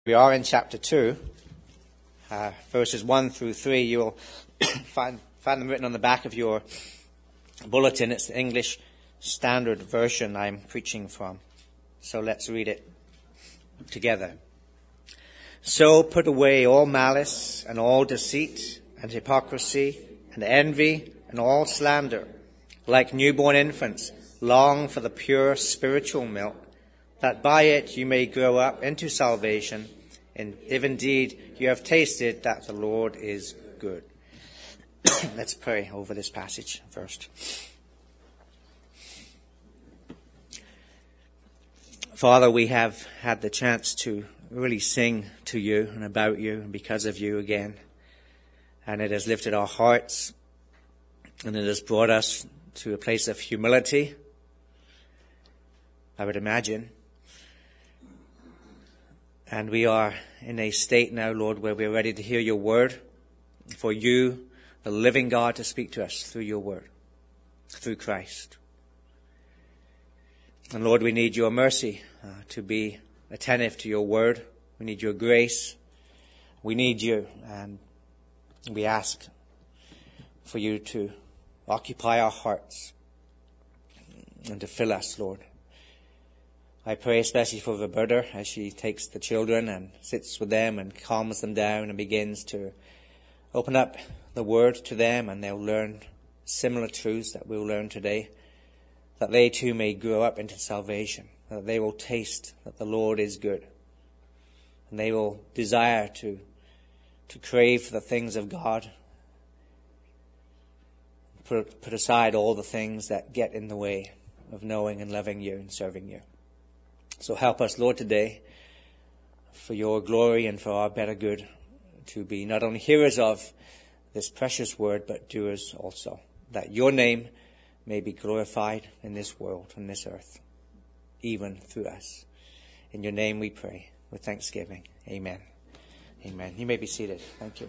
We are in chapter 2, verses 1 through 3. You'll find them written on the back of your bulletin. It's the English Standard Version I'm preaching from. So let's read it together. So put away all malice and all deceit and hypocrisy and envy and all slander. Like newborn infants, long for the pure spiritual milk, that by it you may grow up into salvation, and if indeed you have tasted that the Lord is good. Let's pray over this passage first. Father, we have had the chance to really sing to you and about you and because of you again. And it has lifted our hearts, and it has brought us to a place of humility, I would imagine. And we are in a state now, Lord, where we're ready to hear your word, for you, the living God, to speak to us through your word, through Christ. And Lord, we need your mercy to be attentive to your word. We need your grace. We need you. And we ask for you to occupy our hearts and to fill us, Lord. I pray especially for Roberta as she takes the children and sits with them and calms them down and begins to open up the word to them, and they'll learn similar truths that we'll learn today, that they too may grow up into salvation, that they will taste that the Lord is good, and they will desire to crave for the things of God, put aside all the things that get in the way of knowing and loving you and serving you. So help us, Lord, today, for your glory and for our better good, to be not only hearers of this precious word, but doers also, that your name may be glorified in this world, on this earth, even through us. In your name we pray with thanksgiving. Amen. Amen. You may be seated. Thank you.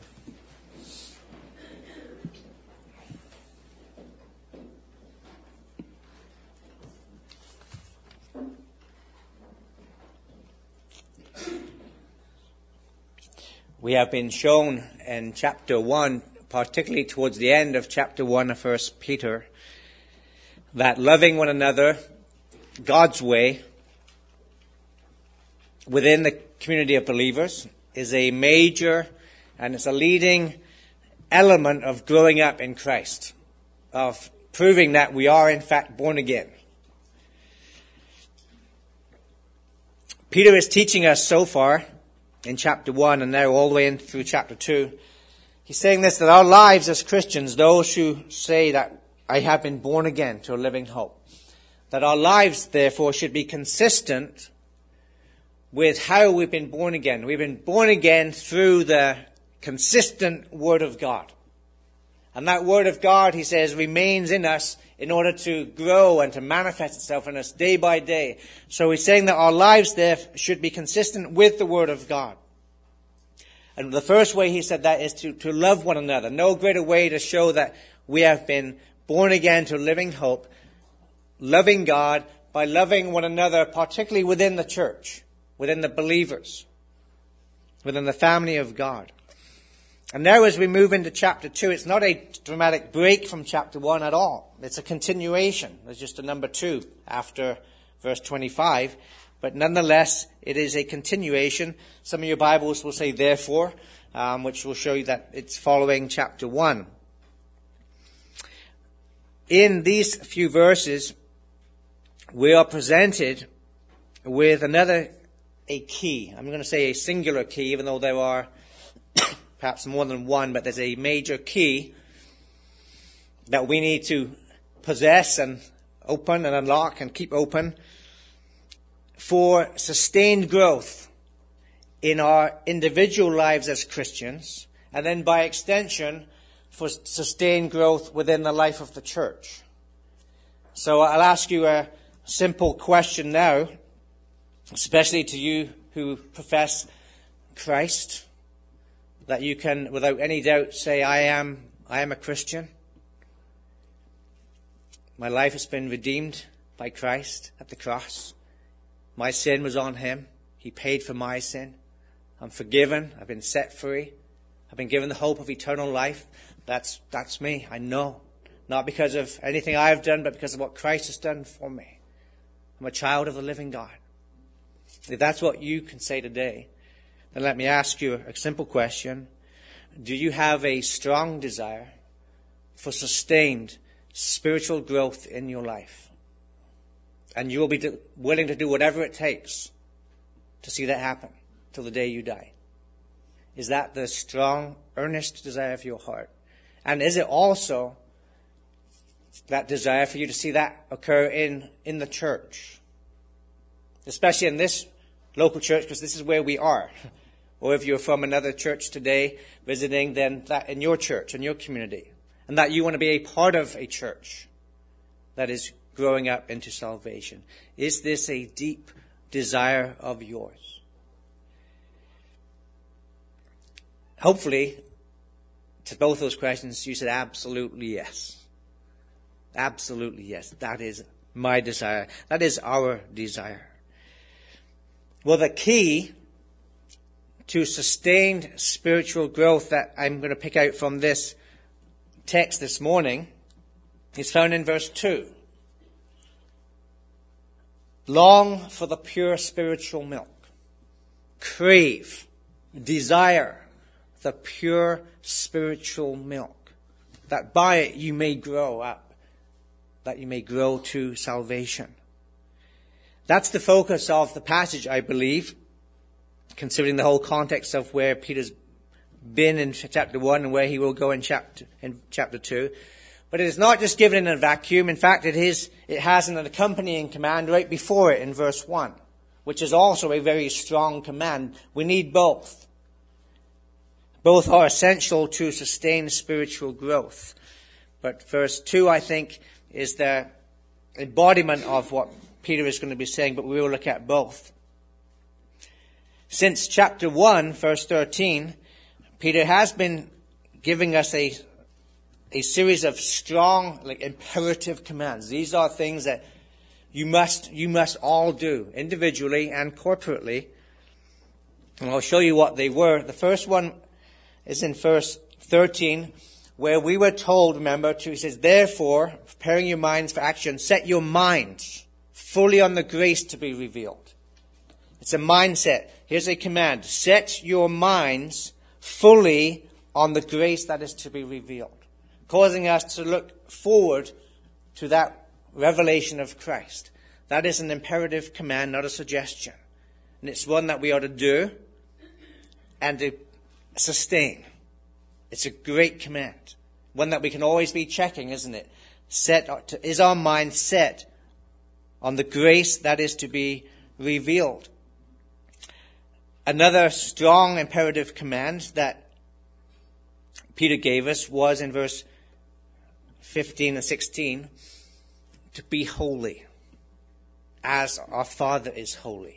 We have been shown in chapter 1, particularly towards the end of chapter 1 of 1 Peter, that loving one another God's way within the community of believers is a major and it's a leading element of growing up in Christ, of proving that we are in fact born again. Peter is teaching us so far in chapter 1 and now all the way in through chapter 2. He's saying this, that our lives as Christians, those who say that I have been born again to a living hope, that our lives therefore should be consistent with how we've been born again. We've been born again through the consistent Word of God. And that Word of God, he says, remains in us in order to grow and to manifest itself in us day by day. So he's saying that our lives there should be consistent with the Word of God. And the first way he said that is to love one another. No greater way to show that we have been born again to a living hope, loving God by loving one another, particularly within the church, within the believers, within the family of God. And now as we move into chapter 2, it's not a dramatic break from chapter 1 at all. It's a continuation. There's just a number 2 after verse 25. But nonetheless, it is a continuation. Some of your Bibles will say therefore, which will show you that it's following chapter 1. In these few verses, we are presented with a key. I'm going to say a singular key, even though there are perhaps more than one, but there's a major key that we need to possess and open and unlock and keep open for sustained growth in our individual lives as Christians, and then by extension for sustained growth within the life of the church. So I'll ask you a simple question now, especially to you who profess Christ, that you can, without any doubt, say, I am a Christian. My life has been redeemed by Christ at the cross. My sin was on him. He paid for my sin. I'm forgiven. I've been set free. I've been given the hope of eternal life. That's me. I know. Not because of anything I've done, but because of what Christ has done for me. I'm a child of the living God. If that's what you can say today, then let me ask you a simple question. Do you have a strong desire for sustained spiritual growth in your life? And you will be willing to do whatever it takes to see that happen till the day you die. Is that the strong, earnest desire of your heart? And is it also that desire for you to see that occur in the church? Especially in this local church, because this is where we are. Or if you're from another church today visiting, then that in your church, in your community. And that you want to be a part of a church that is growing up into salvation. Is this a deep desire of yours? Hopefully, to both those questions, you said absolutely yes. Absolutely yes. That is my desire. That is our desire. Well, the key to sustained spiritual growth that I'm going to pick out from this text this morning is found in verse 2. Long for the pure spiritual milk. Crave, desire the pure spiritual milk, that by it you may grow up, that you may grow to salvation. That's the focus of the passage, I believe, considering the whole context of where Peter's been in chapter 1 and where he will go in chapter 2. But it is not just given in a vacuum. In fact, it has an accompanying command right before it in verse 1, which is also a very strong command. We need both. Both are essential to sustain spiritual growth. But verse 2, I think, is the embodiment of what Peter is going to be saying, but we will look at both. Since chapter 1, verse 13, Peter has been giving us a series of strong, imperative commands. These are things that you must all do, individually and corporately. And I'll show you what they were. The first one is in verse 13, where we were told, remember, he says, therefore, preparing your minds for action, set your minds fully on the grace to be revealed. It's a mindset. Here's a command. Set your minds fully on the grace that is to be revealed, causing us to look forward to that revelation of Christ. That is an imperative command, not a suggestion. And it's one that we ought to do and to sustain. It's a great command. One that we can always be checking, isn't it? Is our mind set on the grace that is to be revealed? Another strong imperative command that Peter gave us was in verse 15 and 16, to be holy as our Father is holy.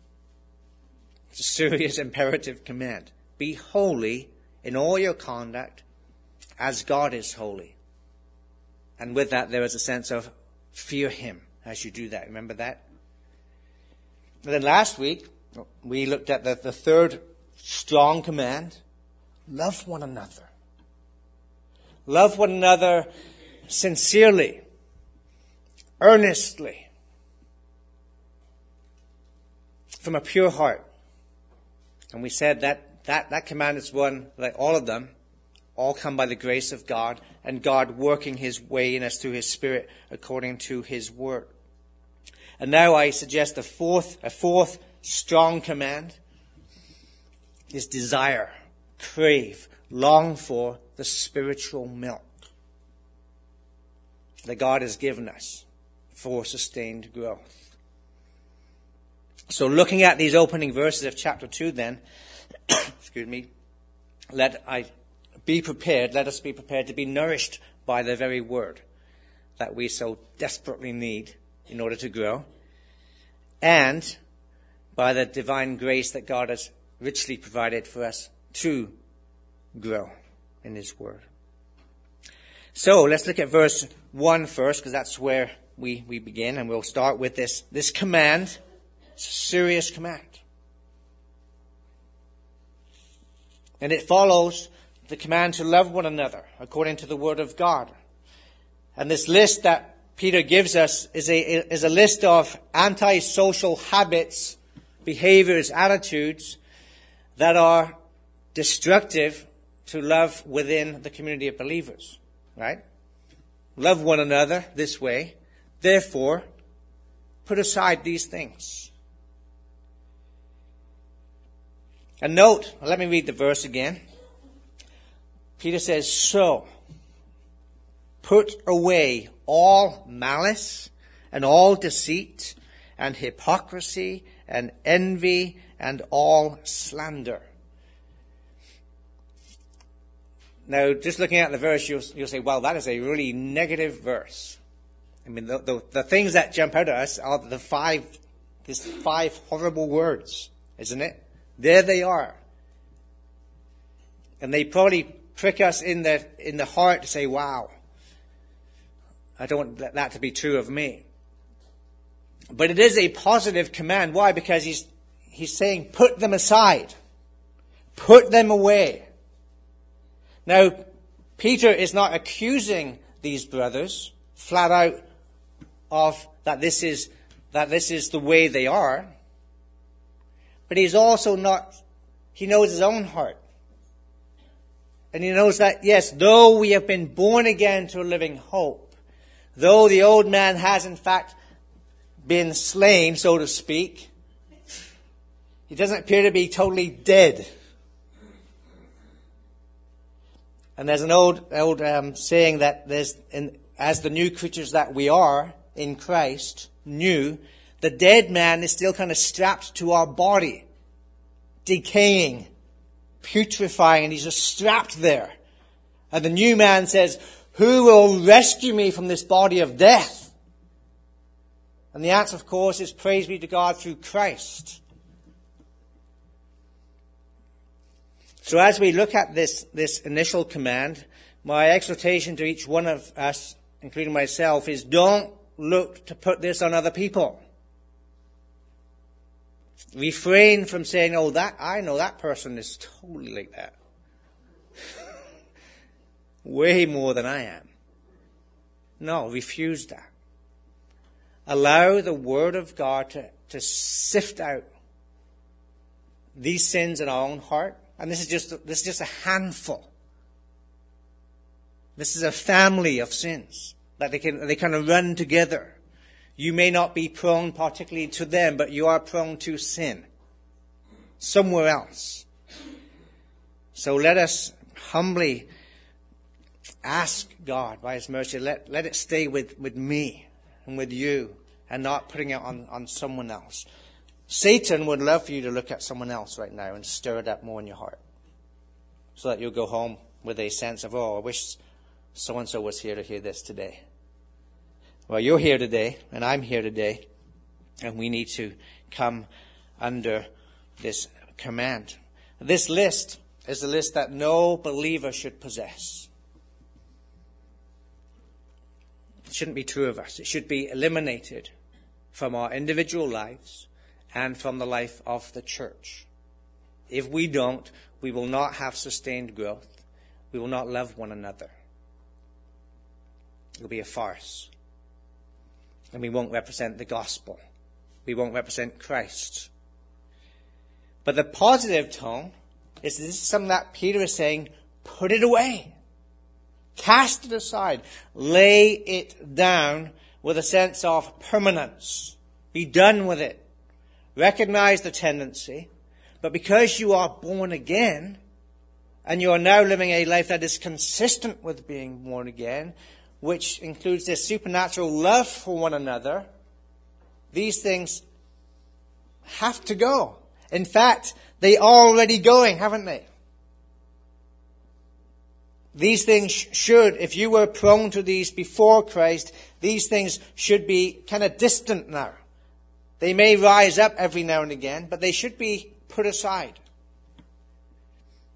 It's a serious imperative command. Be holy in all your conduct as God is holy. And with that, there is a sense of fear Him as you do that. Remember that? And then last week, we looked at the third strong command. Love one another. Love one another sincerely, earnestly, from a pure heart. And we said that command is one, like all of them, all come by the grace of God and God working His way in us through His Spirit according to His Word. And now I suggest a fourth strong command is desire, crave, long for the spiritual milk that God has given us for sustained growth. So looking at these opening verses of chapter 2 then, let us be prepared to be nourished by the very word that we so desperately need in order to grow, and by the divine grace that God has richly provided for us to grow in His Word. So let's look at verse 1 first, because that's where we begin, and we'll start with this command. It's a serious command. And it follows the command to love one another according to the Word of God. And this list that Peter gives us is a list of antisocial habits, behaviors, attitudes that are destructive to love within the community of believers. Right? Love one another this way. Therefore, put aside these things. And note, let me read the verse again. Peter says, so, put away all malice and all deceit and hypocrisy and envy and all slander. Now, just looking at the verse, you'll say, well, that is a really negative verse. I mean, the things that jump out at us are these five horrible words, isn't it? There they are. And they probably prick us in the heart to say, wow, I don't want that to be true of me. But it is a positive command. Why? Because he's saying, put them aside. Put them away. Now, Peter is not accusing these brothers flat out of that this is the way they are. But he's also not, he knows his own heart. And he knows that, yes, though we have been born again to a living hope, though the old man has in fact been slain, so to speak, he doesn't appear to be totally dead. And there's an old saying that as the new creatures that we are in Christ, new, the dead man is still kind of strapped to our body, decaying, putrefying, and he's just strapped there. And the new man says, who will rescue me from this body of death? And the answer, of course, is praise be to God through Christ. So as we look at this initial command, my exhortation to each one of us, including myself, is don't look to put this on other people. Refrain from saying, oh, I know that person is totally like that. Way more than I am. No, refuse that. Allow the Word of God to sift out these sins in our own heart. And this is just a handful. This is a family of sins that they kind of run together. You may not be prone particularly to them, but you are prone to sin somewhere else. So let us humbly ask God by His mercy, let it stay with me and with you and not putting it on someone else. Satan would love for you to look at someone else right now and stir it up more in your heart so that you'll go home with a sense of, oh, I wish so-and-so was here to hear this today. Well, you're here today, and I'm here today, and we need to come under this command. This list is a list that no believer should possess. It shouldn't be true of us. It should be eliminated from our individual lives and from the life of the church. If we don't, we will not have sustained growth. We will not love one another. It will be a farce. And we won't represent the gospel. We won't represent Christ. But the positive tone is this is something that Peter is saying, put it away. Cast it aside. Lay it down with a sense of permanence. Be done with it. Recognize the tendency. But because you are born again, and you are now living a life that is consistent with being born again, which includes this supernatural love for one another, these things have to go. In fact, they are already going, haven't they? These things should, if you were prone to these before Christ, these things should be kind of distant now. They may rise up every now and again, but they should be put aside.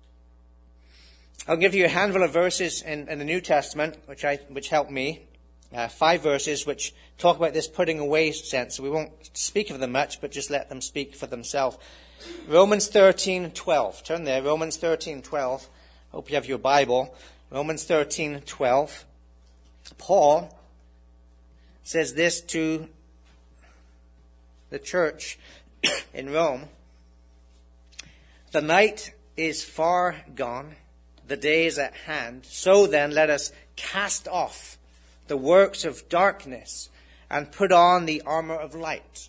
I'll give you a handful of verses in the New Testament which help me. 5 verses which talk about this putting away sense. We won't speak of them much, but just let them speak for themselves. Romans 13:12. Turn there, Romans 13:12. Hope you have your Bible. Romans 13:12. Paul says this to the church in Rome. The night is far gone, the day is at hand. So then let us cast off the works of darkness and put on the armor of light.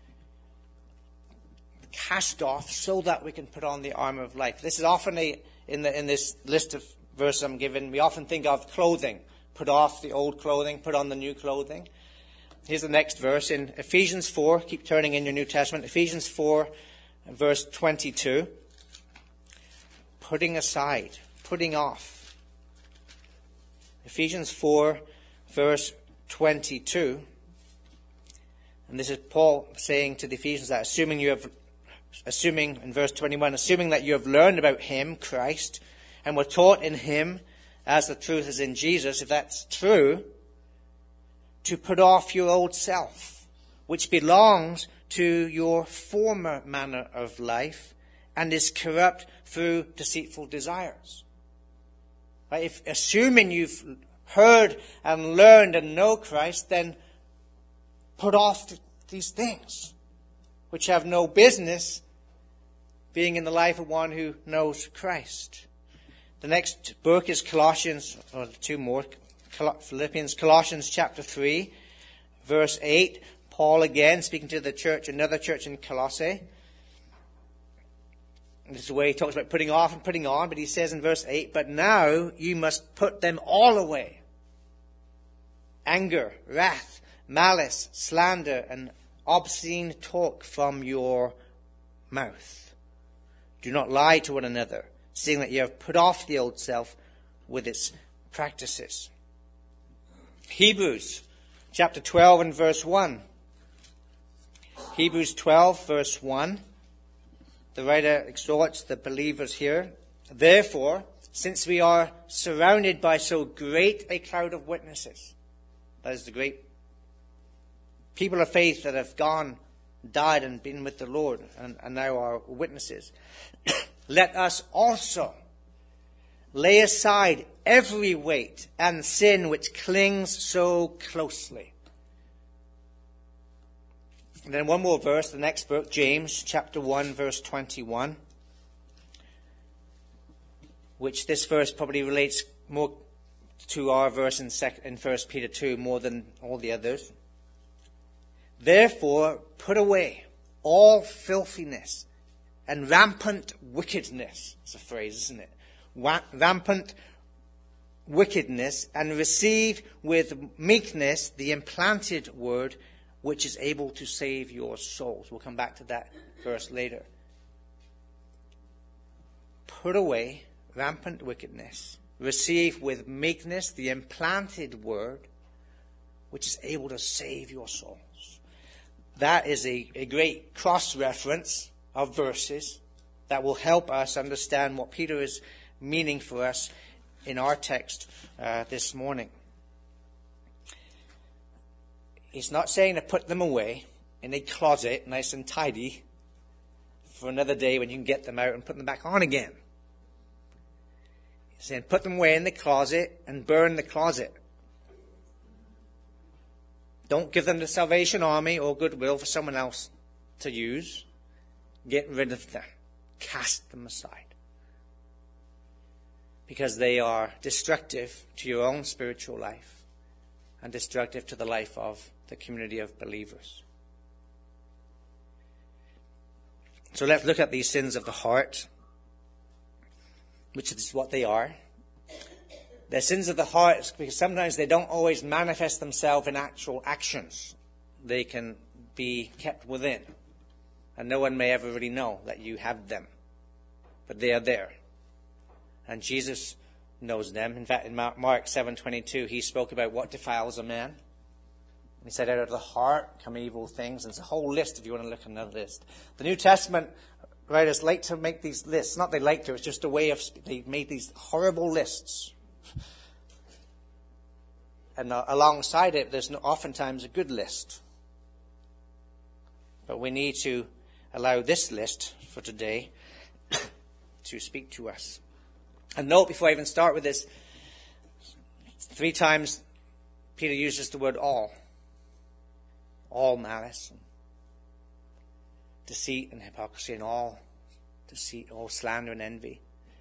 Cast off so that we can put on the armor of light. This is often in this list of verses I'm given, we often think of clothing. Put off the old clothing, put on the new clothing. Here's the next verse in Ephesians 4. Keep turning in your New Testament. Ephesians 4, verse 22. Putting aside, putting off. Ephesians 4, verse 22. And this is Paul saying to the Ephesians that assuming in verse 21, assuming that you have learned about him, Christ, and were taught in him as the truth is in Jesus, if that's true, to put off your old self, which belongs to your former manner of life and is corrupt through deceitful desires. Right? If assuming you've heard and learned and know Christ, then put off these things, which have no business being in the life of one who knows Christ. The next book is Colossians, or two more, Philippians, Colossians chapter 3, verse 8. Paul again speaking to the church, another church in Colossae. This is the way he talks about putting off and putting on, but he says in verse 8, but now you must put them all away. Anger, wrath, malice, slander, and obscene talk from your mouth. Do not lie to one another, seeing that you have put off the old self with its practices. Hebrews chapter 12 and verse 1. Hebrews 12 verse 1. The writer exhorts the believers here. Therefore, since we are surrounded by so great a cloud of witnesses, that is the great people of faith that have died and been with the Lord and now are witnesses, let us also lay aside every weight and sin which clings so closely. And then one more verse, the next book, James chapter 1, verse 21, which this verse probably relates more to our verse in 1 Peter 2 more than all the others. Therefore, put away all filthiness and rampant wickedness. It's a phrase, isn't it? Rampant wickedness, and receive with meekness the implanted word, which is able to save your souls. We'll come back to that verse later. Put away rampant wickedness. Receive with meekness the implanted word, which is able to save your souls. That is a great cross-reference of verses that will help us understand what Peter is meaning for us in our text this morning. He's not saying to put them away in a closet, nice and tidy, for another day when you can get them out and put them back on again. He's saying put them away in the closet and burn the closet. Don't give them to Salvation Army or Goodwill for someone else to use. Get rid of them. Cast them aside. Because they are destructive to your own spiritual life and destructive to the life of the community of believers. So let's look at these sins of the heart, which is what they are. They're sins of the heart because sometimes they don't always manifest themselves in actual actions. They can be kept within. And no one may ever really know that you have them. But they are there. And Jesus knows them. In fact, in Mark 7:22, he spoke about what defiles a man. He said, out of the heart come evil things. And it's a whole list if you want to look at another list. The New Testament writers like to make these lists. Not they like to, it's just a way of, they made these horrible lists. And alongside it, there's oftentimes a good list. But we need to allow this list for today to speak to us. And note, before I even start with this, 3 times Peter uses the word all. All malice, and deceit and hypocrisy, and all deceit, all slander and envy.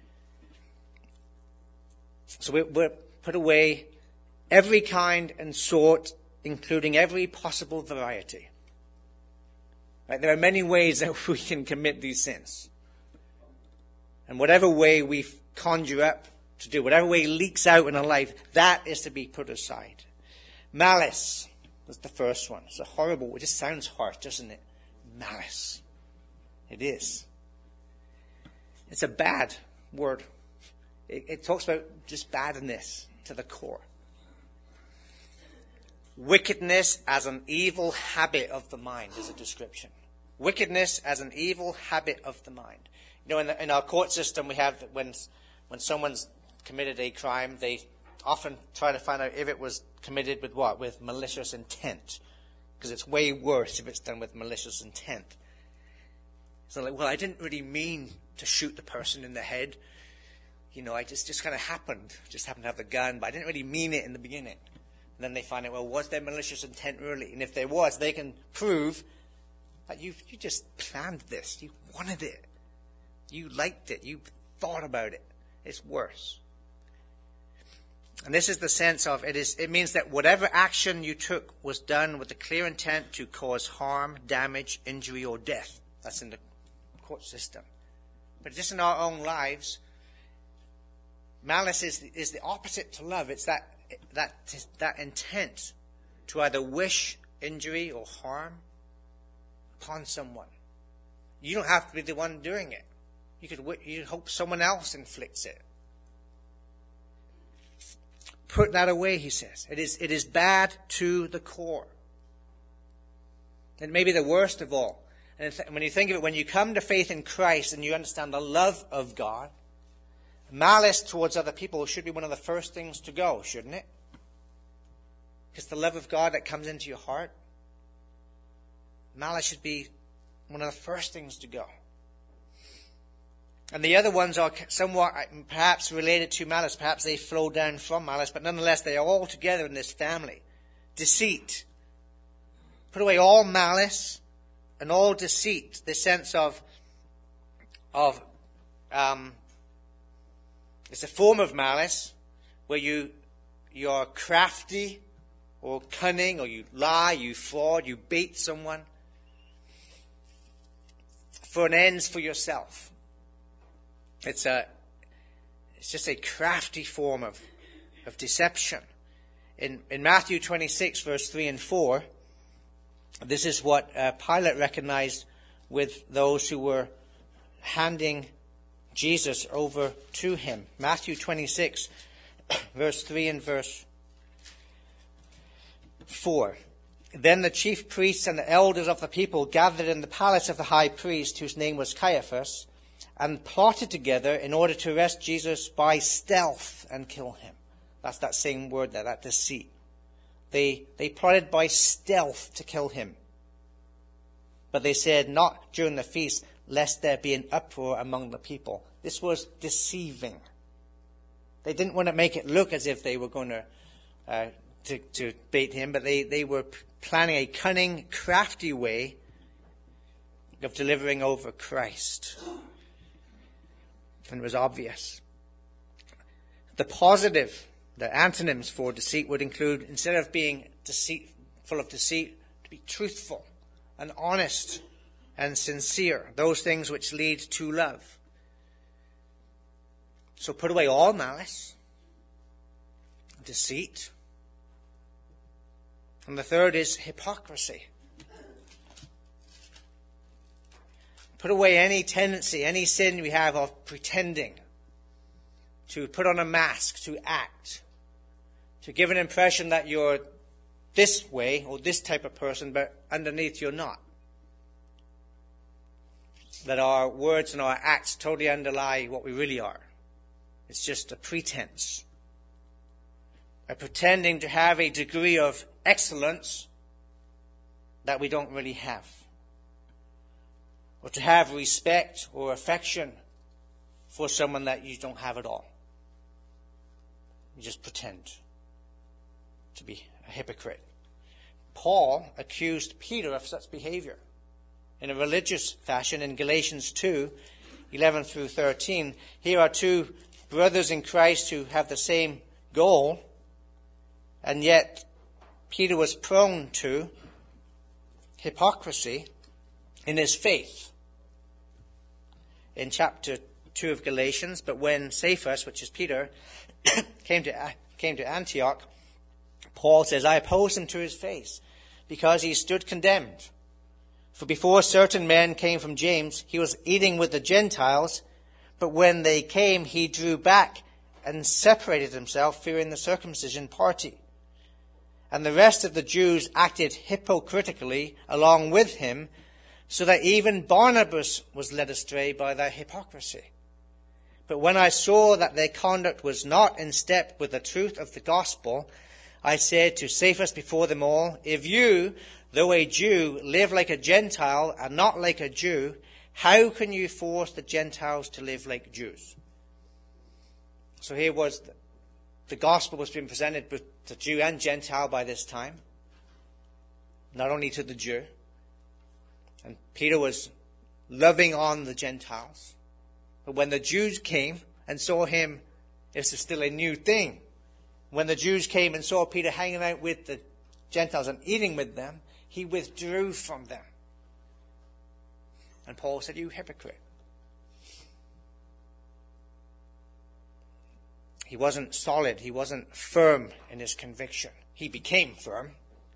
So we're put away every kind and sort, including every possible variety. Right? There are many ways that we can commit these sins. And whatever way we conjure up to do, whatever way leaks out in our life, that is to be put aside. Malice was the first one. It's a horrible, it just sounds harsh, doesn't it? Malice. It is. It's a bad word. It talks about just badness to the core. Wickedness as an evil habit of the mind is a description. Wickedness as an evil habit of the mind. You know, in our court system, we have when someone's committed a crime, they often try to find out if it was committed with what? With malicious intent. Because it's way worse if it's done with malicious intent. So like, well, I didn't really mean to shoot the person in the head. You know, I just kind of happened. Just happened to have the gun, but I didn't really mean it in the beginning. And then they find out, well, was there malicious intent really? And if there was, they can prove that you just planned this. You wanted it. You liked it. You thought about it. It's worse. And this is the sense of it means that whatever action you took was done with the clear intent to cause harm, damage, injury, or death. That's in the court system. But just in our own lives, malice is the opposite to love. It's that intent to either wish injury or harm upon someone. You don't have to be the one doing it. You hope someone else inflicts it. Put that away, he says. It is bad to the core. It may be the worst of all. And when you think of it, when you come to faith in Christ and you understand the love of God, malice towards other people should be one of the first things to go, shouldn't it? Because the love of God that comes into your heart, malice should be one of the first things to go. And the other ones are somewhat perhaps related to malice. Perhaps they flow down from malice, but nonetheless they are all together in this family. Deceit. Put away all malice and all deceit. The sense of it's a form of malice where you are crafty or cunning, or you lie, you fraud, you bait someone for an ends for yourself. It's just a crafty form of deception. In Matthew 26, verse 3 and 4, this is what Pilate recognized with those who were handing Jesus over to him. Matthew 26, verse 3 and verse 4. Then the chief priests and the elders of the people gathered in the palace of the high priest, whose name was Caiaphas, and plotted together in order to arrest Jesus by stealth and kill him. That's that same word there, that deceit. They plotted by stealth to kill him. But they said, not during the feast, lest there be an uproar among the people. This was deceiving. They didn't want to make it look as if they were going to bait him, but they were planning a cunning, crafty way of delivering over Christ. And it was obvious. The positive, the antonyms for deceit would include, instead of being full of deceit, to be truthful and honest and sincere. Those things which lead to love. So put away all malice, deceit. And the third is hypocrisy. Put away any tendency, any sin we have of pretending, to put on a mask, to act, to give an impression that you're this way or this type of person, but underneath you're not. That our words and our acts totally underlie what we really are. It's just a pretense. are pretending to have a degree of excellence that we don't really have, or to have respect or affection for someone that you don't have at all. You just pretend to be a hypocrite. Paul accused Peter of such behavior in a religious fashion in Galatians 2:11 through 13. Here are two brothers in Christ who have the same goal, and yet Peter was prone to hypocrisy in his faith. In chapter 2 of Galatians, but when Cephas, which is Peter, came to Antioch, Paul says, I opposed him to his face, because he stood condemned. For before certain men came from James, he was eating with the Gentiles, but when they came, he drew back and separated himself, fearing the circumcision party. And the rest of the Jews acted hypocritically along with him, so that even Barnabas was led astray by their hypocrisy. But when I saw that their conduct was not in step with the truth of the gospel, I said to Cephas before them all, if you, though a Jew, live like a Gentile and not like a Jew, how can you force the Gentiles to live like Jews? So here was the gospel was being presented to Jew and Gentile by this time, not only to the Jew. And Peter was loving on the Gentiles. But when the Jews came and saw him, this is still a new thing. When the Jews came and saw Peter hanging out with the Gentiles and eating with them, he withdrew from them. And Paul said, you hypocrite. He wasn't solid. He wasn't firm in his conviction. He became firm.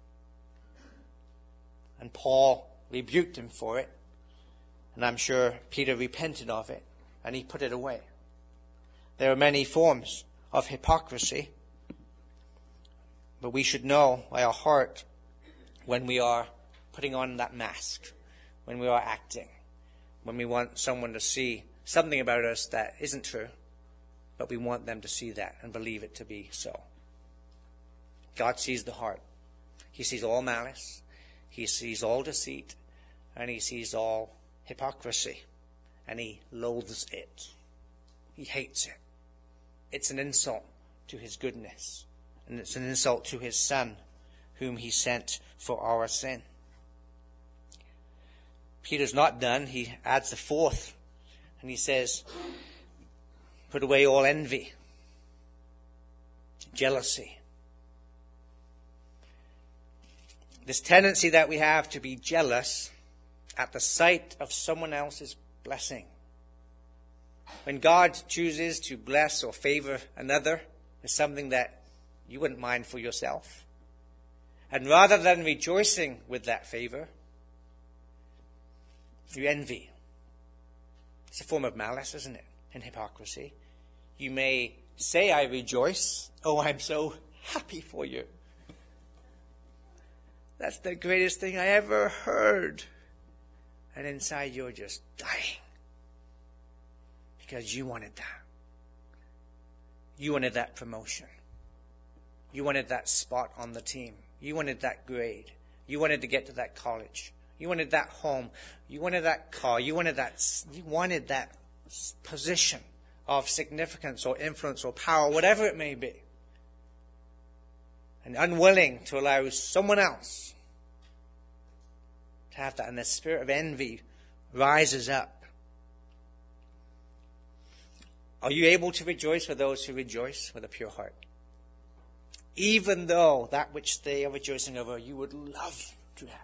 And Paul rebuked him for it. And I'm sure Peter repented of it. And he put it away. There are many forms of hypocrisy. But we should know by our heart when we are putting on that mask, when we are acting, when we want someone to see something about us that isn't true, but we want them to see that and believe it to be so. God sees the heart. He sees all malice. He sees all deceit. And he sees all hypocrisy. And he loathes it. He hates it. It's an insult to his goodness. And it's an insult to his Son, whom he sent for our sin. Peter's not done. He adds the fourth. And he says, put away all envy, jealousy. This tendency that we have to be jealous at the sight of someone else's blessing. When God chooses to bless or favor another with something that you wouldn't mind for yourself, and rather than rejoicing with that favor, you envy. It's a form of malice, isn't it? And hypocrisy. You may say, I rejoice. Oh, I'm so happy for you. That's the greatest thing I ever heard. And inside you're just dying. Because you wanted that. You wanted that promotion. You wanted that spot on the team. You wanted that grade. You wanted to get to that college. You wanted that home. You wanted that car. You wanted that position of significance or influence or power, whatever it may be. And unwilling to allow someone else to have that. And the spirit of envy rises up. Are you able to rejoice with those who rejoice with a pure heart? Even though that which they are rejoicing over, you would love to have.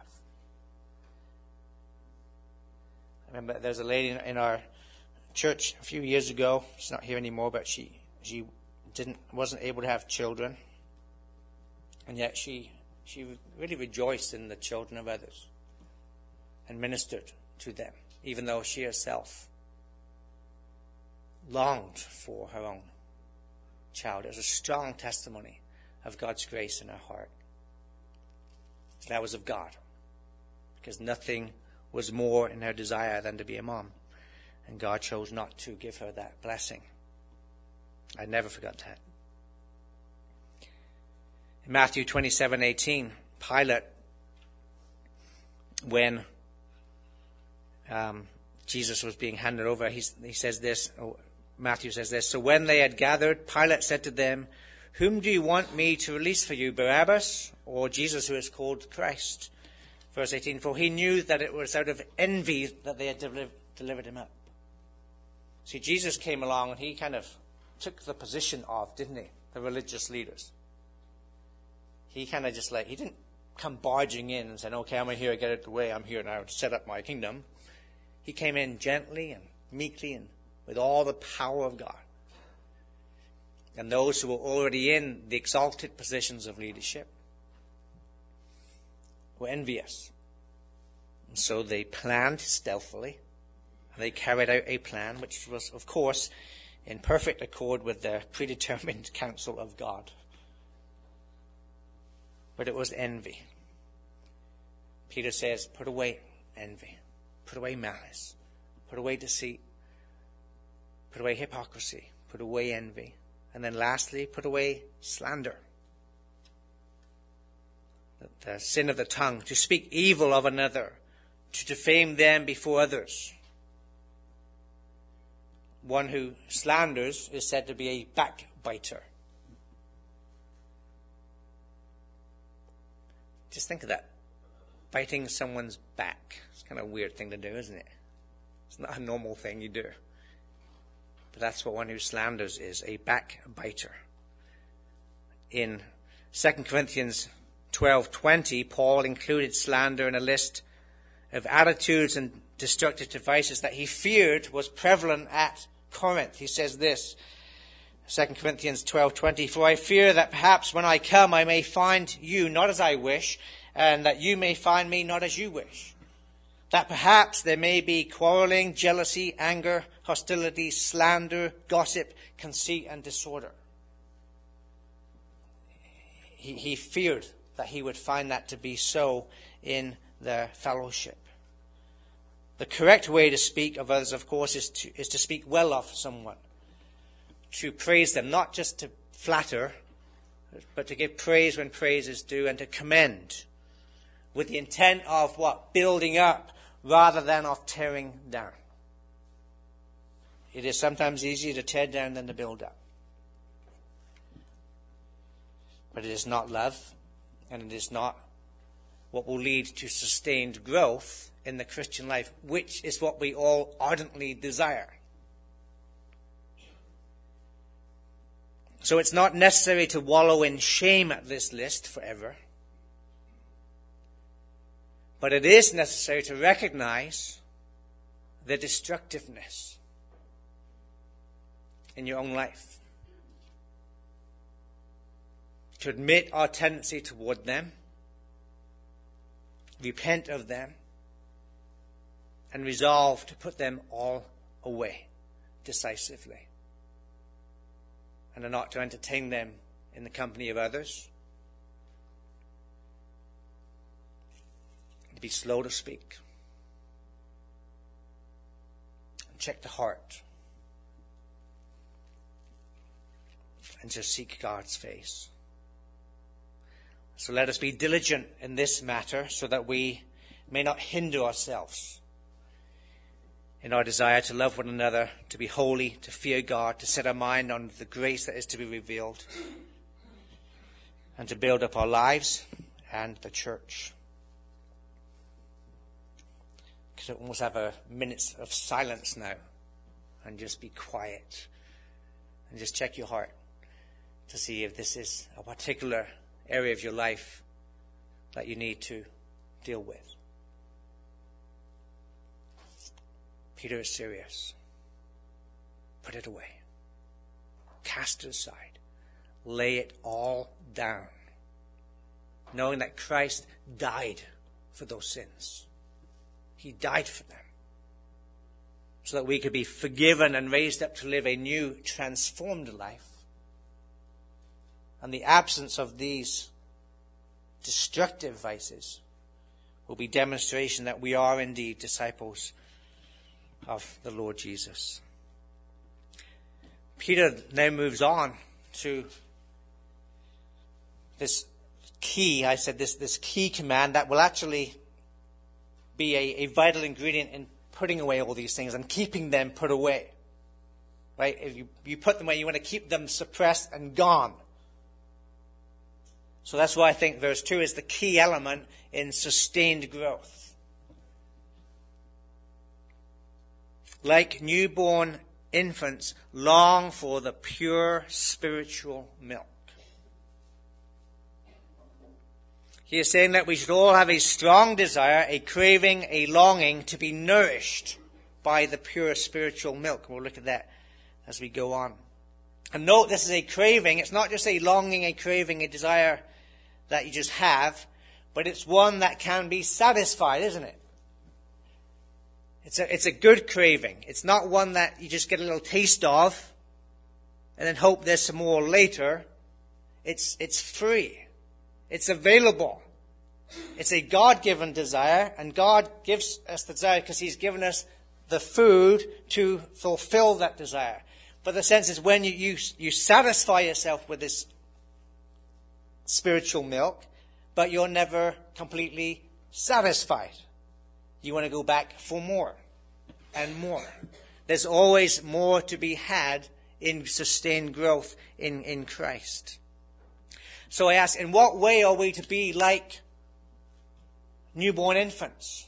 I remember there's a lady in our church a few years ago. She's not here anymore, but she wasn't able to have children. And yet she really rejoiced in the children of others and ministered to them, even though she herself longed for her own child. It was a strong testimony of God's grace in her heart. That was of God, because nothing was more in her desire than to be a mom. And God chose not to give her that blessing. I never forgot that. In Matthew 27:18, Pilate, when Jesus was being handed over, he says this, Matthew says this, "So when they had gathered, Pilate said to them, 'Whom do you want me to release for you, Barabbas or Jesus who is called Christ?' Verse 18, "For he knew that it was out of envy that they had delivered him up." See, Jesus came along and he kind of took the position of, didn't he, the religious leaders. He kind of just he didn't come barging in and saying, "Okay, I'm here to get out of the way. I'm here now to set up my kingdom." He came in gently and meekly and with all the power of God. And those who were already in the exalted positions of leadership were envious. And so they planned stealthily, and they carried out a plan which was, of course, in perfect accord with the predetermined counsel of God. But it was envy. Peter says, put away envy, put away malice, put away deceit, put away hypocrisy, put away envy. And then lastly, put away slander. The sin of the tongue, to speak evil of another, to defame them before others. One who slanders is said to be a backbiter. Just think of that. Biting someone's back. It's kind of a weird thing to do, isn't it? It's not a normal thing you do. But that's what one who slanders is, a backbiter. In 2 Corinthians 12:20, Paul included slander in a list of attitudes and destructive devices that he feared was prevalent at Corinth. He says this, 2 Corinthians 12:20, "For I fear that perhaps when I come I may find you not as I wish, and that you may find me not as you wish. That perhaps there may be quarreling, jealousy, anger, hostility, slander, gossip, conceit, and disorder." He feared that he would find that to be so in the fellowship. The correct way to speak of others, of course, is to speak well of someone. To praise them, not just to flatter, but to give praise when praise is due and to commend with the intent of what? Building up rather than of tearing down. It is sometimes easier to tear down than to build up. But it is not love, and it is not what will lead to sustained growth in the Christian life, which is what we all ardently desire. So it's not necessary to wallow in shame at this list forever. But it is necessary to recognize the destructiveness in your own life. To admit our tendency toward them, repent of them, and resolve to put them all away decisively. And are not to entertain them in the company of others. To be slow to speak. And check the heart. And just seek God's face. So let us be diligent in this matter so that we may not hinder ourselves in our desire to love one another, to be holy, to fear God, to set our mind on the grace that is to be revealed, and to build up our lives and the church. Could almost have a minute of silence now and just be quiet and just check your heart to see if this is a particular area of your life that you need to deal with. Peter is serious. Put it away. Cast it aside. Lay it all down. Knowing that Christ died for those sins. He died for them. So that we could be forgiven and raised up to live a new, transformed life. And the absence of these destructive vices will be demonstration that we are indeed disciples of the Lord Jesus. Peter now moves on to this key, I said this key command that will actually be a vital ingredient in putting away all these things and keeping them put away. Right? If you put them away, you want to keep them suppressed and gone. So that's why I think verse 2 is the key element in sustained growth. Like newborn infants, long for the pure spiritual milk. He is saying that we should all have a strong desire, a craving, a longing to be nourished by the pure spiritual milk. We'll look at that as we go on. And note, this is a craving. It's not just a longing, a craving, a desire that you just have, but it's one that can be satisfied, isn't it? It's a good craving. It's not one that you just get a little taste of and then hope there's some more later. It's free. It's available. It's a God-given desire, and God gives us the desire because He's given us the food to fulfill that desire. But the sense is when you satisfy yourself with this spiritual milk, but you're never completely satisfied. You want to go back for more and more. There's always more to be had in sustained growth in Christ. So I ask, in what way are we to be like newborn infants?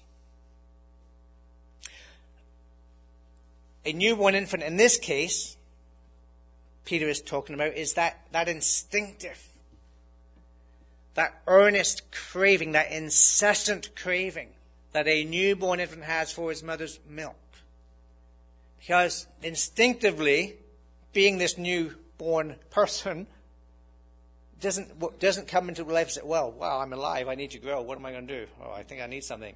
A newborn infant, in this case, Peter is talking about, is that instinctive, that earnest craving, that incessant craving that a newborn infant has for his mother's milk. Because instinctively, being this newborn person, doesn't come into life and say, well, wow, I'm alive, I need to grow, what am I going to do? Oh, I think I need something.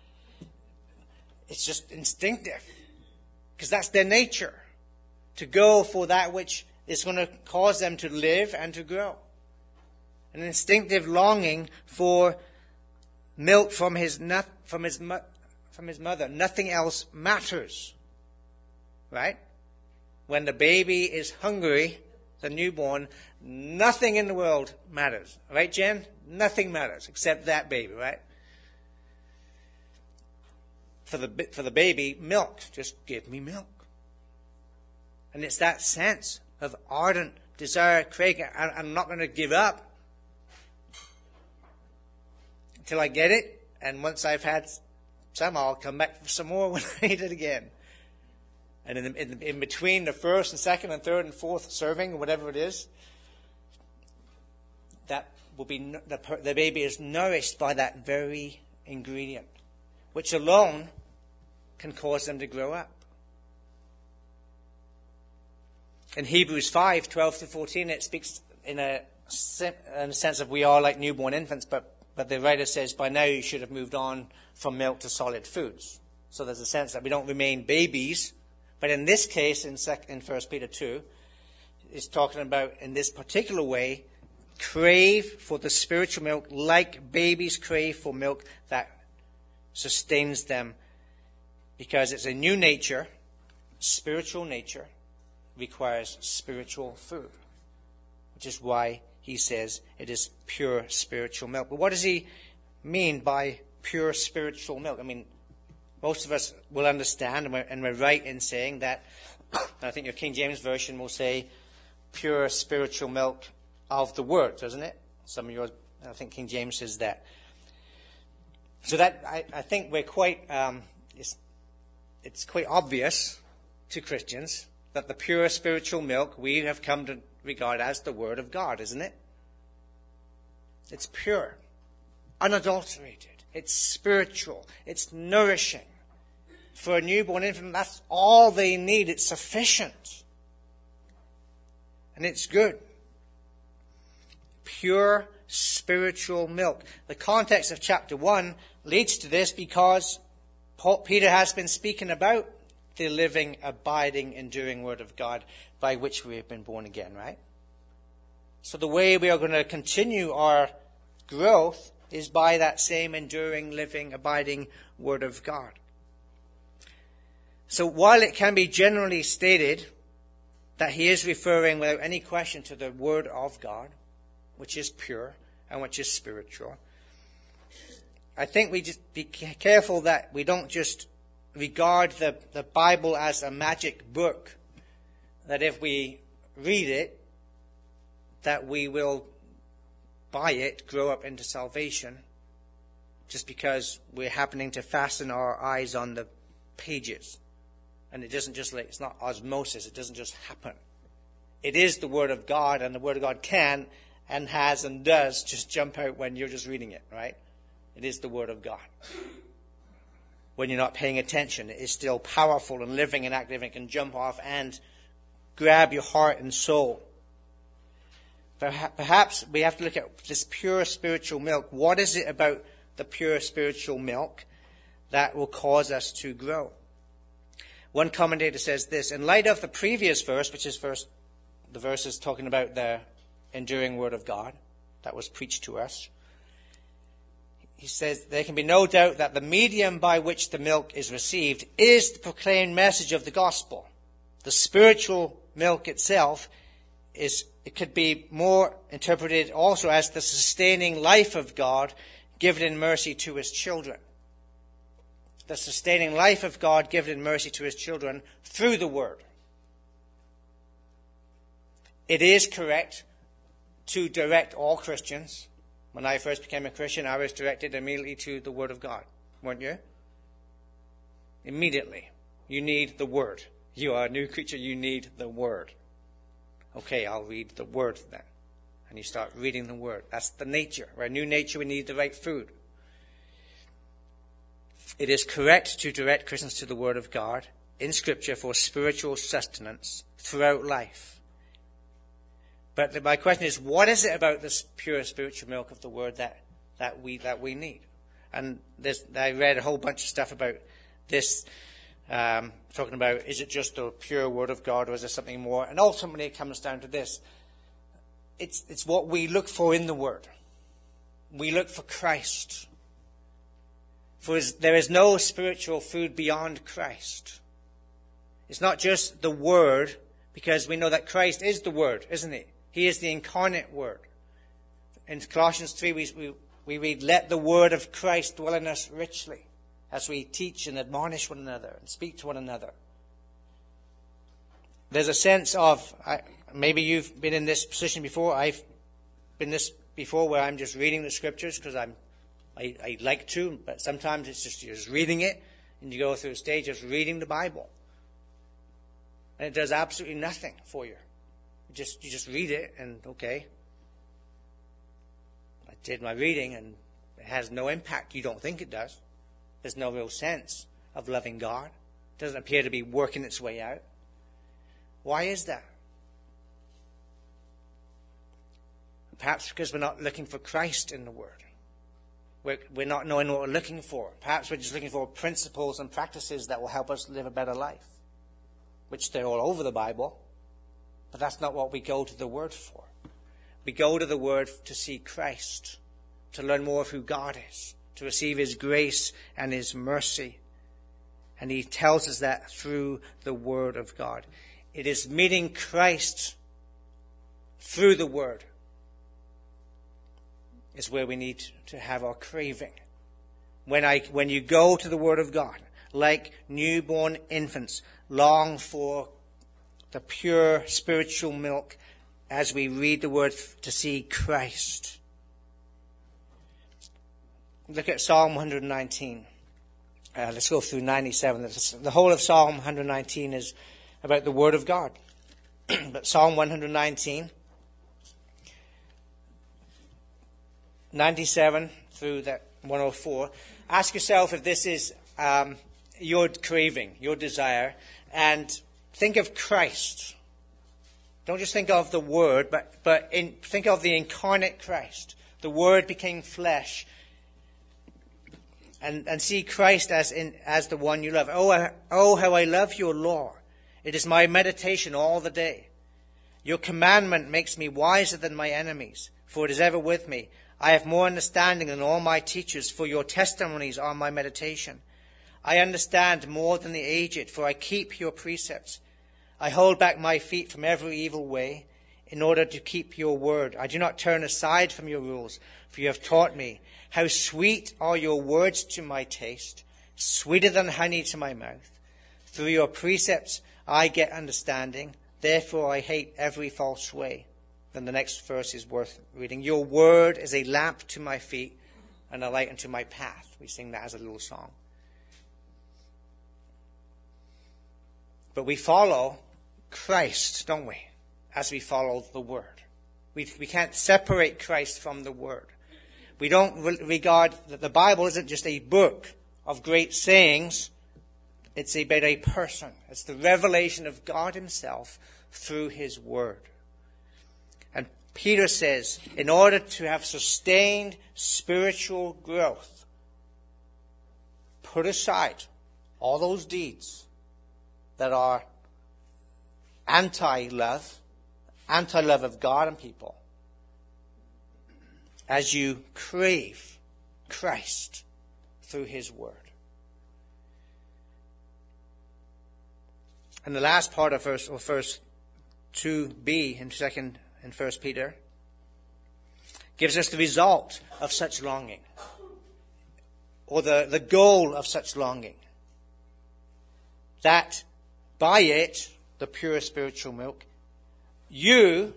It's just instinctive. Because that's their nature. To go for that which is going to cause them to live and to grow. An instinctive longing for milk from his mother. Nothing else matters. Right? When the baby is hungry, the newborn, nothing in the world matters. Right, Jen? Nothing matters except that baby, right? For the baby, milk. Just give me milk. And it's that sense of ardent desire, craving. I'm not going to give up until I get it. And once I've had some, I'll come back for some more when I eat it again. And in between the first and second and third and fourth serving, whatever it is, that will be the baby is nourished by that very ingredient, which alone can cause them to grow up. In Hebrews 5:12-14, it speaks in a sense of we are like newborn infants, but the writer says by now you should have moved on from milk to solid foods. So there's a sense that we don't remain babies. But in this case, in 1 Peter 2, it's talking about, in this particular way, crave for the spiritual milk like babies crave for milk that sustains them. Because it's a new nature, spiritual nature, requires spiritual food. Which is why he says it is pure spiritual milk. But what does he mean by pure spiritual milk? I mean, most of us will understand, and we're right in saying that, I think your King James Version will say, pure spiritual milk of the Word, doesn't it? Some of yours, I think King James says that. So that, I think we're quite, it's quite obvious to Christians that the pure spiritual milk we have come to regard as the Word of God, isn't it? It's pure, unadulterated, it's spiritual, it's nourishing. For a newborn infant, that's all they need. It's sufficient. And it's good. Pure spiritual milk. The context of chapter 1 leads to this because Peter has been speaking about the living, abiding, enduring Word of God by which we have been born again, right? So the way we are going to continue our growth is by that same enduring, living, abiding Word of God. So while it can be generally stated that he is referring without any question to the Word of God, which is pure and which is spiritual. I think we just be careful that we don't just regard the Bible as a magic book, that if we read it, that we will, by it, grow up into salvation, just because we're happening to fasten our eyes on the pages. And it doesn't just it's not osmosis, it doesn't just happen. It is the Word of God, and the Word of God can and has and does just jump out when you're just reading it, right? It is the Word of God. When you're not paying attention, it is still powerful and living and active, and it can jump off and grab your heart and soul. Perhaps we have to look at this pure spiritual milk. What is it about the pure spiritual milk that will cause us to grow? One commentator says this: in light of the previous verse, which is the verse is talking about the enduring Word of God that was preached to us, he says, there can be no doubt that the medium by which the milk is received is the proclaimed message of the gospel. The spiritual milk itself it could be more interpreted also as the sustaining life of God given in mercy to his children. The sustaining life of God given in mercy to his children through the Word. It is correct to direct all Christians. When I first became a Christian, I was directed immediately to the Word of God, weren't you? Immediately. You need the Word. You are a new creature, you need the Word. Okay, I'll read the Word then. And you start reading the Word. That's the nature. We're a new nature, we need the right food. It is correct to direct Christians to the Word of God in Scripture for spiritual sustenance throughout life. But my question is, what is it about this pure spiritual milk of the Word that we need? And I read a whole bunch of stuff about this, talking about, is it just the pure Word of God, or is there something more? And ultimately it comes down to this. It's what we look for in the Word. We look for Christ. For there is no spiritual food beyond Christ. It's not just the Word, because we know that Christ is the Word, isn't he? He is the incarnate Word. In Colossians 3, we read, let the Word of Christ dwell in us richly, as we teach and admonish one another and speak to one another. There's a sense of, maybe you've been in this position before, I've been this before, where I'm just reading the Scriptures because I like to, but sometimes it's just you're just reading it, and you go through a stage of reading the Bible. And it does absolutely nothing for you. You just read it, and okay. I did my reading, and it has no impact. You don't think it does. There's no real sense of loving God. It doesn't appear to be working its way out. Why is that? Perhaps because we're not looking for Christ in the Word. We're not knowing what we're looking for. Perhaps we're just looking for principles and practices that will help us live a better life, which they're all over the Bible. But that's not what we go to the Word for. We go to the Word to see Christ, to learn more of who God is, to receive his grace and his mercy. And he tells us that through the Word of God. It is meeting Christ through the Word is where we need to have our craving. When you go to the Word of God, like newborn infants, long for the pure spiritual milk as we read the Word to see Christ. Look at Psalm 119. Let's go through 97. The whole of Psalm 119 is about the Word of God. But Psalm 119, 97 through that 104. Ask yourself if this is your craving, your desire, and think of Christ. Don't just think of the Word, but think of the incarnate Christ. The Word became flesh. And see Christ as the one you love. Oh, how I love your law. It is my meditation all the day. Your commandment makes me wiser than my enemies, for it is ever with me. I have more understanding than all my teachers, for your testimonies are my meditation. I understand more than the aged, for I keep your precepts. I hold back my feet from every evil way. in order to keep your word. I do not turn aside from your rules, for you have taught me. How sweet are your words to my taste, sweeter than honey to my mouth. Through your precepts I get understanding. Therefore I hate every false way. Then the next verse is worth reading. Your word is a lamp to my feet and a light unto my path. We sing that as a little song. But we follow Christ, don't we? As we follow the word. We can't separate Christ from the word. We don't regard that the Bible isn't just a book of great sayings. It's about a person. It's the revelation of God himself through his word. And Peter says, in order to have sustained spiritual growth, put aside all those deeds that are anti-love of God and people, as you crave Christ through his word. And the last part of verse 2b in 1 Peter gives us the result of such longing, or the goal of such longing, that by it, the pure spiritual milk, you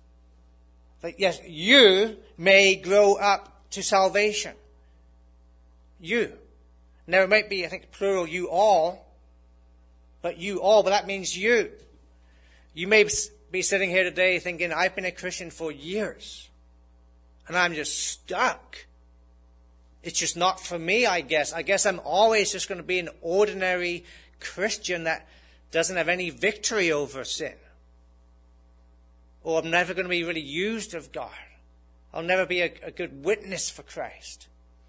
may grow up to salvation. You. Now it might be, I think, plural, you all, but that means you. You may be sitting here today thinking, I've been a Christian for years, and I'm just stuck. It's just not for me, I guess. I guess I'm always just going to be an ordinary Christian that doesn't have any victory over sin. Or I'm never going to be really used of God. I'll never be a good witness for Christ.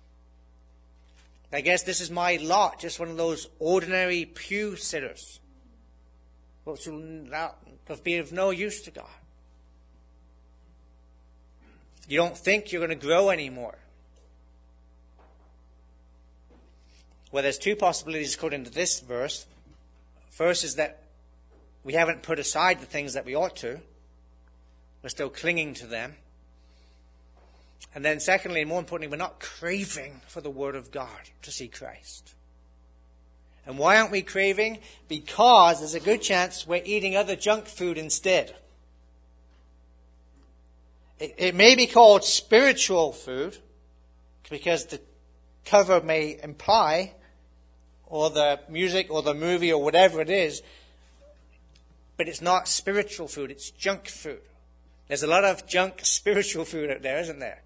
I guess this is my lot, just one of those ordinary pew sitters, which will be of no use to God. You don't think you're going to grow anymore. Well, there's two possibilities according to this verse. First is that we haven't put aside the things that we ought to. We're still clinging to them. And then secondly, and more importantly, we're not craving for the Word of God to see Christ. And why aren't we craving? Because there's a good chance we're eating other junk food instead. It may be called spiritual food, because the cover may imply, or the music or the movie or whatever it is, but it's not spiritual food, it's junk food. There's a lot of junk spiritual food out there, isn't there?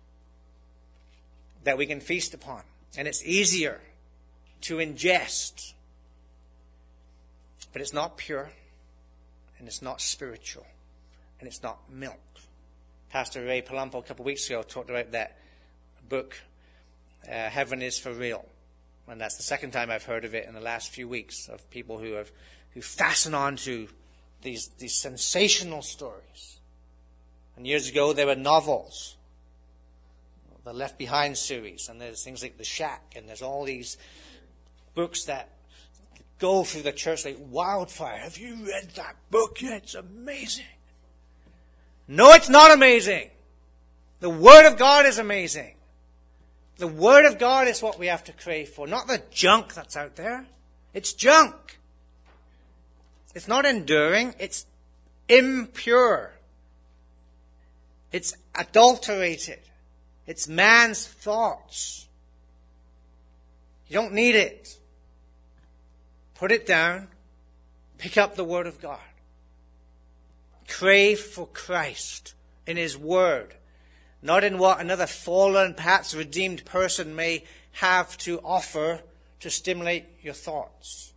That we can feast upon. And it's easier to ingest. But it's not pure. And it's not spiritual. And it's not milk. Pastor Ray Palumbo a couple of weeks ago talked about that book, Heaven is for Real. And that's the second time I've heard of it in the last few weeks, of people who fasten on to these sensational stories. And years ago, there were novels, the Left Behind series, and there's things like The Shack, and there's all these books that go through the church like wildfire. Have you read that book yet? It's amazing. No, it's not amazing. The Word of God is amazing. The Word of God is what we have to crave for, not the junk that's out there. It's junk. It's not enduring. It's impure. It's adulterated. It's man's thoughts. You don't need it. Put it down. Pick up the Word of God. Crave for Christ in His Word. Not in what another fallen, perhaps redeemed person may have to offer to stimulate your thoughts.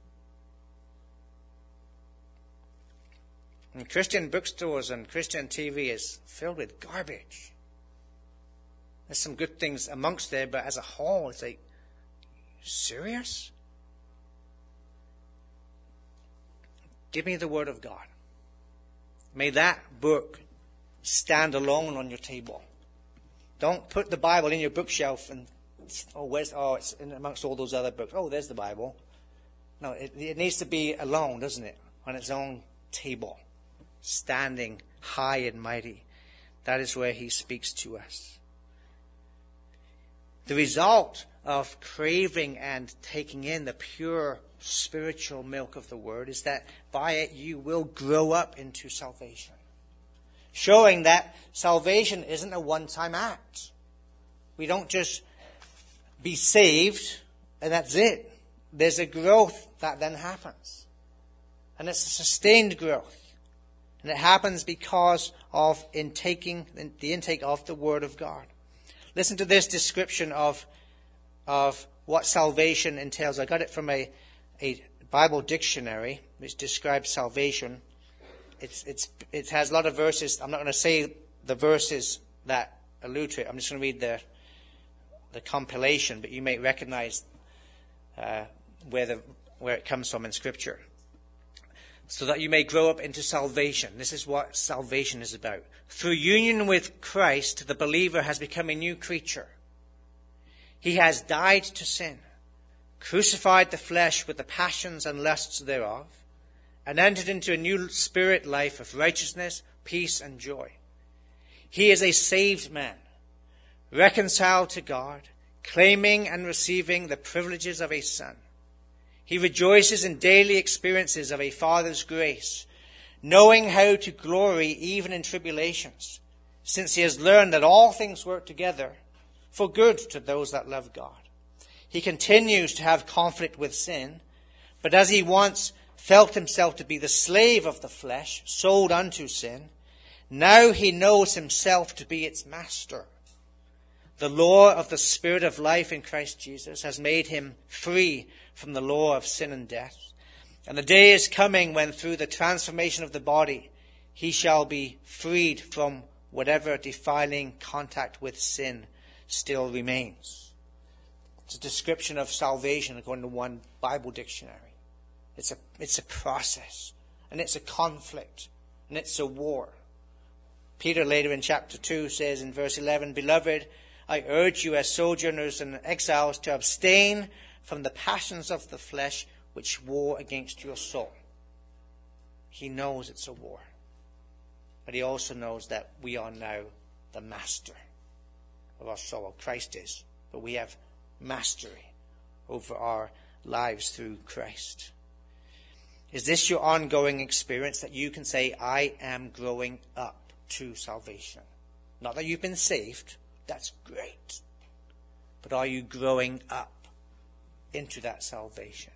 And Christian bookstores and Christian TV is filled with garbage. There's some good things amongst there, but as a whole, it's like, serious? Give me the Word of God. May that book stand alone on your table. Don't put the Bible in your bookshelf and, it's in amongst all those other books. Oh, there's the Bible. No, it needs to be alone, doesn't it? On its own table, standing high and mighty. That is where he speaks to us. The result of craving and taking in the pure spiritual milk of the word is that by it you will grow up into salvation. Showing that salvation isn't a one-time act. We don't just be saved and that's it. There's a growth that then happens. And it's a sustained growth. And it happens because of the intake of the Word of God. Listen to this description of what salvation entails. I got it from a Bible dictionary which describes salvation. It has a lot of verses. I'm not going to say the verses that allude to it. I'm just going to read the compilation, but you may recognize where it comes from in Scripture. So that you may grow up into salvation. This is what salvation is about. Through union with Christ, the believer has become a new creature. He has died to sin, crucified the flesh with the passions and lusts thereof, and entered into a new spirit life of righteousness, peace, and joy. He is a saved man, reconciled to God, claiming and receiving the privileges of a son. He rejoices in daily experiences of a Father's grace, knowing how to glory even in tribulations, since he has learned that all things work together for good to those that love God. He continues to have conflict with sin, but as he once felt himself to be the slave of the flesh, sold unto sin, now he knows himself to be its master. The law of the Spirit of life in Christ Jesus has made him free from the law of sin and death. And the day is coming when through the transformation of the body, he shall be freed from whatever defiling contact with sin still remains. It's a description of salvation according to one Bible dictionary. It's a process, and it's a conflict, and it's a war. Peter later in chapter 2 says in verse 11, Beloved, I urge you as sojourners and exiles to abstain from the passions of the flesh which war against your soul. He knows it's a war. But he also knows that we are now the master of our soul. Christ is. But we have mastery over our lives through Christ. Is this your ongoing experience that you can say, I am growing up to salvation? Not that you've been saved. That's great. But are you growing up into that salvation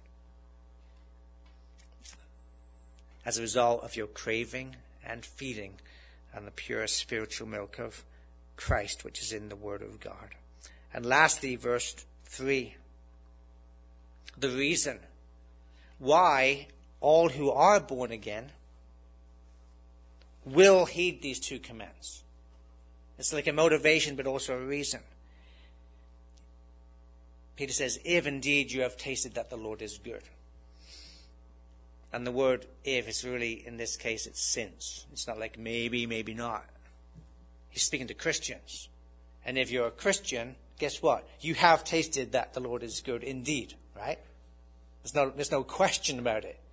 as a result of your craving and feeding on the pure spiritual milk of Christ, which is in the Word of God? And lastly, verse 3, the reason why all who are born again will heed these two commands. It's like a motivation, but also a reason. Peter says, if indeed you have tasted that the Lord is good. And the word if is really, in this case, it's since. It's not like maybe, maybe not. He's speaking to Christians. And if you're a Christian, guess what? You have tasted that the Lord is good indeed, right? There's no question about it.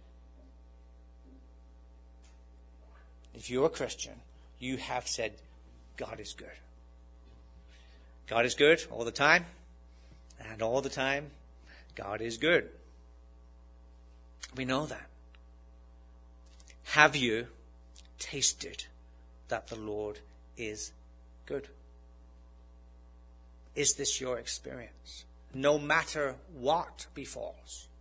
If you're a Christian, you have said, God is good. God is good all the time. And all the time, God is good. We know that. Have you tasted that the Lord is good? Is this your experience? No matter what befalls.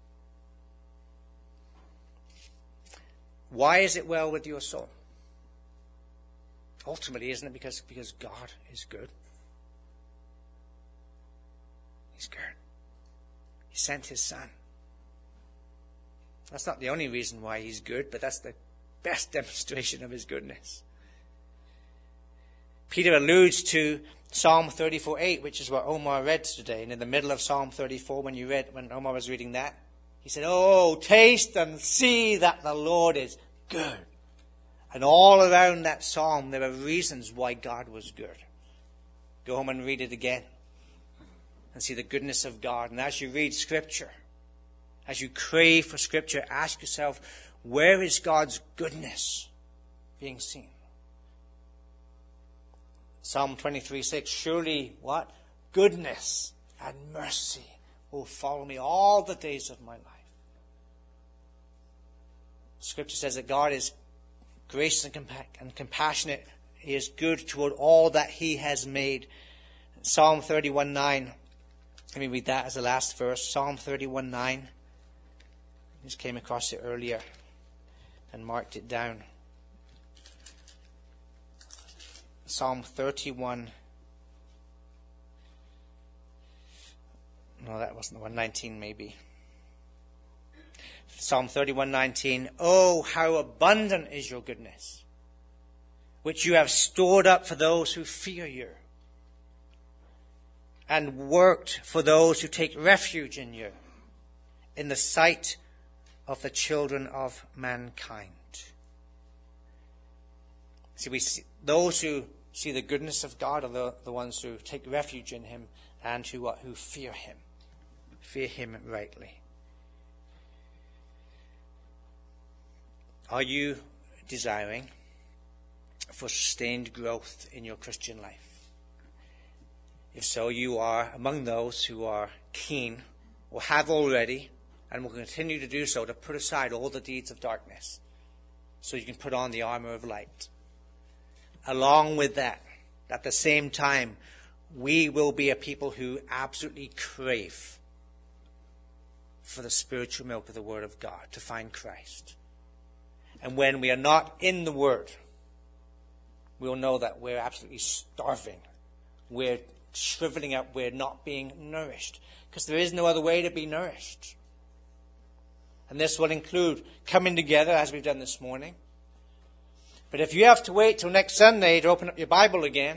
Why is it well with your soul? Ultimately, isn't it because God is good? He's good. He sent his Son. That's not the only reason why he's good, but that's the best demonstration of his goodness. Peter alludes to Psalm 34:8, which is what Omar read today. And in the middle of Psalm 34, when Omar was reading that, he said, oh, taste and see that the Lord is good. And all around that psalm, there are reasons why God was good. Go home and read it again and see the goodness of God. And as you read Scripture, as you crave for Scripture, ask yourself, where is God's goodness being seen? Psalm 23:6, surely what? Goodness and mercy will follow me all the days of my life. Scripture says that God is gracious and compassionate. He is good toward all that he has made. Psalm 31:9. Let me read that as the last verse. Psalm 31:9. I just came across it earlier and marked it down. Psalm 31. No, that wasn't the one. 19 maybe. Psalm 31:19. Oh, how abundant is your goodness, which you have stored up for those who fear you, and worked for those who take refuge in you, in the sight of the children of mankind. See, we see those who see the goodness of God are the ones who take refuge in him and who fear him. Fear him rightly. Are you desiring for sustained growth in your Christian life? If so, you are among those who are keen, or have already, and will continue to do so, to put aside all the deeds of darkness, so you can put on the armor of light. Along with that, at the same time, we will be a people who absolutely crave for the spiritual milk of the Word of God, to find Christ. And when we are not in the Word, we'll know that we're absolutely starving. We're shriveling up. We're not being nourished. Because there is no other way to be nourished. And this will include coming together as we've done this morning. But if you have to wait till next Sunday to open up your Bible again,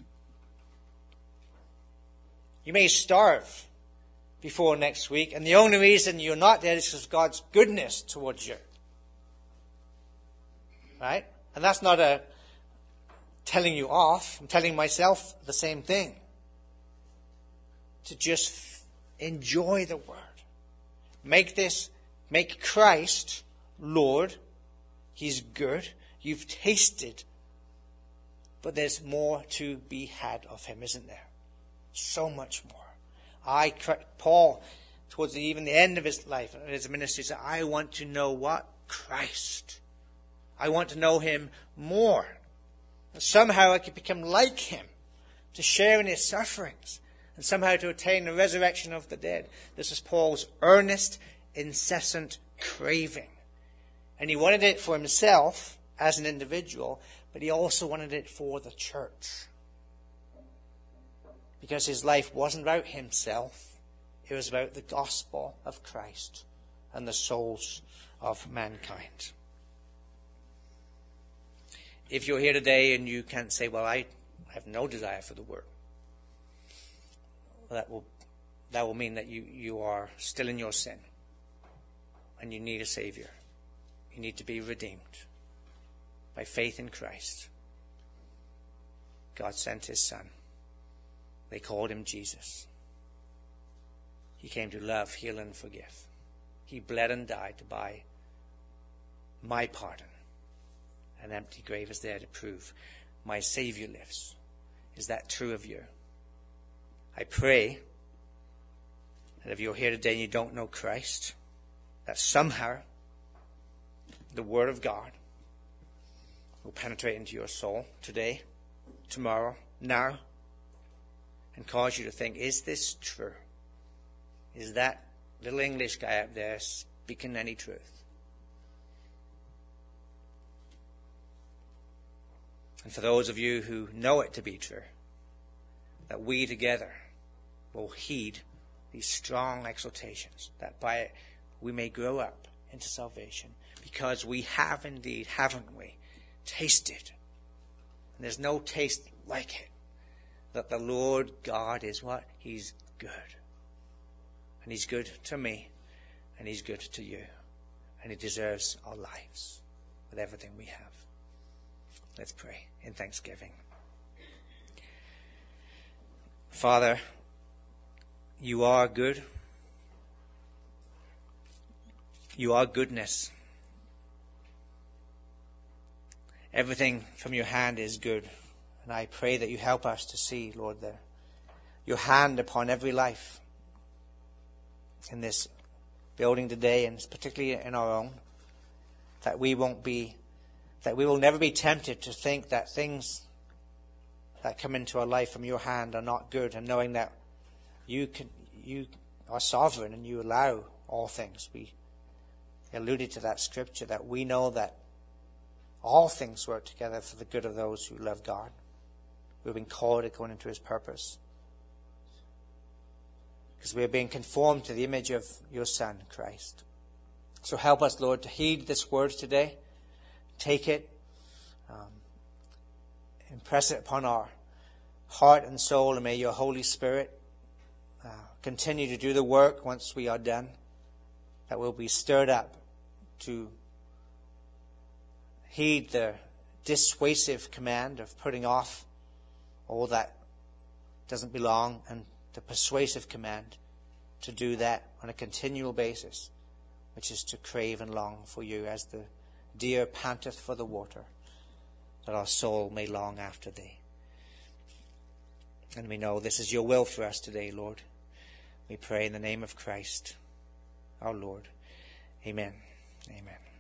you may starve before next week. And the only reason you're not there is because of God's goodness towards you. Right? And that's not a telling you off. I'm telling myself the same thing. To just enjoy the Word. Make Christ Lord. He's good. You've tasted. But there's more to be had of him, isn't there? So much more. Paul, towards even the end of his life, his ministry, said, I want to know what? Christ. I want to know him more. And somehow I could become like him, to share in his sufferings, and somehow to attain the resurrection of the dead. This is Paul's earnest, incessant craving. And he wanted it for himself as an individual, but he also wanted it for the church. Because his life wasn't about himself. It was about the gospel of Christ and the souls of mankind. If you're here today and you can't say, well, I have no desire for the Word, that will mean that you are still in your sin and you need a Savior. You need to be redeemed by faith in Christ. God sent his Son. They called him Jesus. He came to love, heal, and forgive. He bled and died to buy my pardon. An empty grave is there to prove my Savior lives. Is that true of you? I pray that if you're here today and you don't know Christ, that somehow the Word of God will penetrate into your soul today, tomorrow, now, and cause you to think, is this true? Is that little English guy up there speaking any truth? And for those of you who know it to be true, that we together will heed these strong exhortations, that by it we may grow up into salvation, because we have indeed, haven't we, tasted, and there's no taste like it, that the Lord God is what? He's good. And he's good to me, and he's good to you, and he deserves our lives with everything we have. Let's pray in thanksgiving. Father, you are good. You are goodness. Everything from your hand is good. And I pray that you help us to see, Lord, your hand upon every life in this building today, and particularly in our own, that we will never be tempted to think that things that come into our life from your hand are not good, and knowing that you are sovereign and you allow all things. We alluded to that scripture, that we know that all things work together for the good of those who love God, who have been called according to his purpose. Because we are being conformed to the image of your Son, Christ. So help us, Lord, to heed this word today. Take it, impress it upon our heart and soul, and may your Holy Spirit continue to do the work once we are done, that we'll be stirred up to heed the dissuasive command of putting off all that doesn't belong, and the persuasive command to do that on a continual basis, which is to crave and long for you as the deer panteth for the water, that our soul may long after thee. And we know this is your will for us today, Lord. We pray in the name of Christ, our Lord. Amen. Amen.